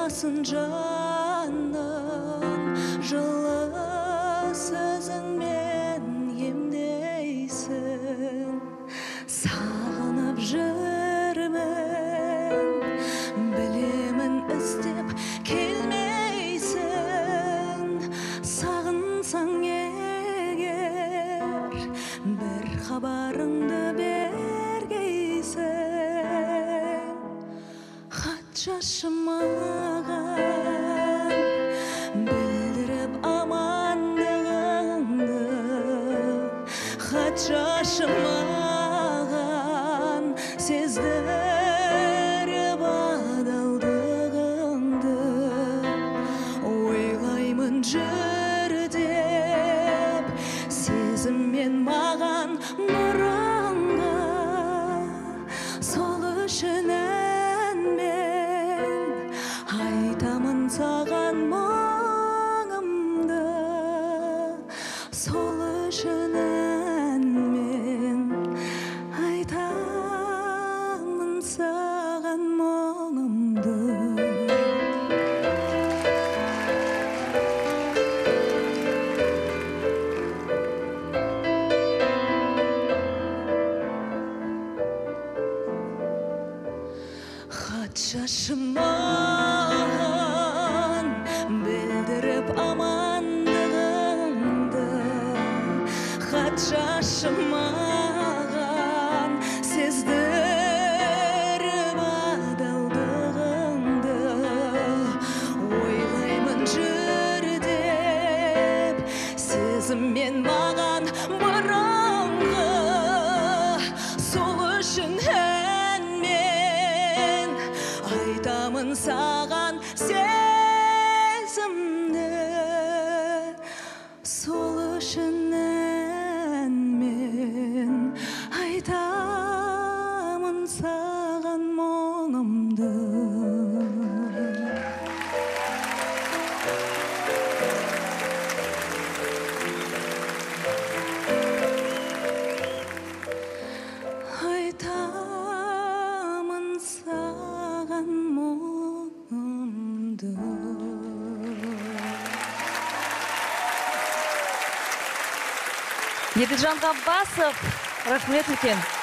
Аясын жаным, жылы сөзіңмен емдейсің. Сағынып жүрмін, білемін іздеп келмейсің. Сағынсаң егер, бір хабарыңды бергейсің. Хат жазшы маған, білдіріп амандығыңды. Хат жазшы маған, сездіріп адалдығыңды. Ойлаймын жүр деп, сезіммен маған бұрынғы. Сол үшін айтамын саған мұңымды. Сол үшін мен айтамын саған мұңымды. Хат жазшы маған, білдіріп амандығыңды. Хат жазшы маған, сездіріп адалдығыңды. Ойлаймын жүр деп, сезіммен маған бұрынғы. Сол үшін айтамын саған сезімді. Сол үшін мен айтамын саған мұңымды. Айтамын саған мұңымды. Еділжан Ғаббасов, рахмет үлкен.